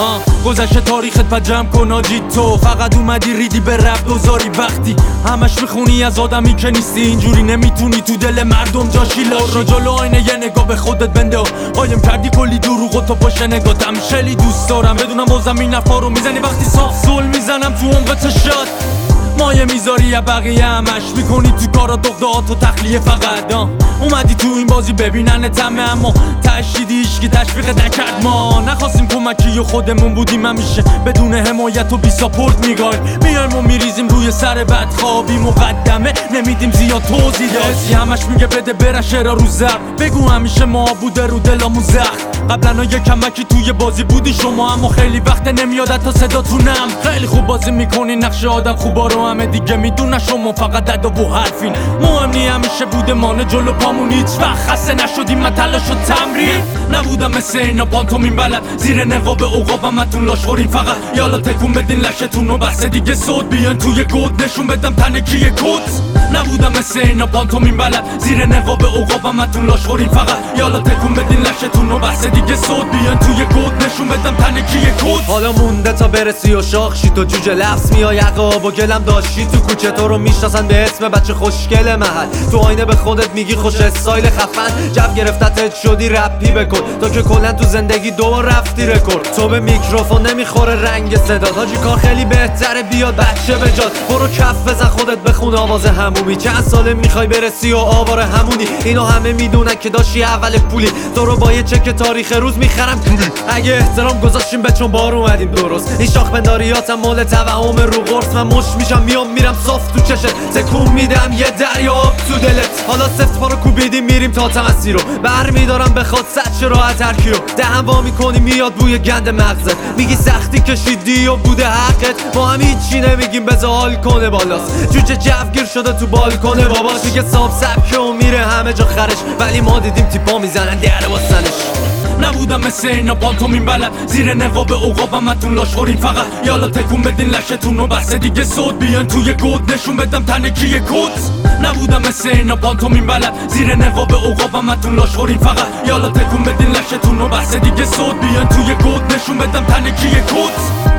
گذشته تاریخت پا جمع کن آجی تو فقط اومدی ریدی به رب دوزاری وقتی همش میخونی از آدمی که نیستی اینجوری نمیتونی تو دل مردم جاشی لاشی جلو آینه یه نگاه به خودت بنده قایم کردی کلی دروغ و تو پشت نگاتم خیلی دوست دارم بدونم بازم این حرفا رو میزنی وقتی صاف زل میزنم تو عمق چشات مایه میذاری یا بقیه همش میکنی تو کارا دغدغات و تخلیه فقط اومدی تو این بازی ببینن تمه اما تشدیدی ایشکی تشویق نکرد ما نخواستیم کمکی و خودمون بودیم همیشه بدون حمایت و بی ساپورت میایم و میریزیم روی سر بدخوابی مقدمه نمیدیم زیاد توضیح داشتی همش میگه بده بره شعرها رو زر بگو همیشه ما بوده رو دلامون زخم قبلا یه کمکی توی بازی بودی شما اما خیلی وقت نمیاد تا صداتونم خیلی خوب بازی میکنی نقش آدم خوبا رو همه دیگه میدونه شما فقط دد و حرفین مهم نی همیشه بوده مانه جلو پامون هیچ وقت خسته نشدیم من تلاش و تمرین نبودم مثل اینا پانتومین بلد زیر نقاب عقابم اتون لاش خورین فقط یالا تکون بدین لشتون و بس دیگه صوت بیان توی گود نشون بدم تنه کیه کت نبودم مثل اینا پانتومین بلد زیر نقاب عقابم اتون لاش خورین فقط یالا تکون بدین لشتون و بس دیگه صوت بیان توی گود نشون بدم تنه کیه کت حالا مونده تا برسی و شاخشی تو جوجه لفظ میای عقاب و گلم داشتی تو کوچه تو رو میشناسن به اسم بچه خوشگل محل تو آینه به خودت میگی خوش استایل خفن جو گرفتت شدی رپی بکن تو که کلا تو زندگی دوبار رفتی رکورد تو به میکروفون نمیخوره رنگ صدات حاجی کار خیلی بهتره بیاد بچه بجات برو کف بزن خودت بخون آواز همومی چند ساله میخوای برسی و آوار همونی اینو همه میدونن که داشتی اول پولی تو رو با یه چک تاریخ روز میخرم اگه احترام گذاشتیم به چون بار اومدیم درست این شاخ بنداریاتم مال توهم رو قرص من مش میشم میرم صاف تو چشت تکون میدم یه دریا آب تو دلت حالا سفت پا رو کوبیدیم میریم تا تمسی رو برمیدارم بخواد سچ راحت هرکی رو دهن وا میکنی میاد بوی گند مغزت میگی سختی کشیدی و بوده حقت ما هم هیچی نمیگیم بذار حال کنه بالاست جوجه جوگیر شده تو بالکنه باباش میگه صاحب سبکه و میره همه جا خرش ولی ما دیدیم تیپا میزنن در واسنش نبودم مثل اینا پانتومین بلد زیر نقاب عقابم اتون لاش خورین فقط یالا تکون بدین لشتون و بس دیگه صوت بیان توی گود نشون بدم تنه کیه کت نبودم مثل اینا پانتومین بلد زیر نقاب عقابم اتون لاش خورین فقط یالا تکون بدین لشتون و بس دیگه صوت بیان توی گود نشون بدم تنه کیه کت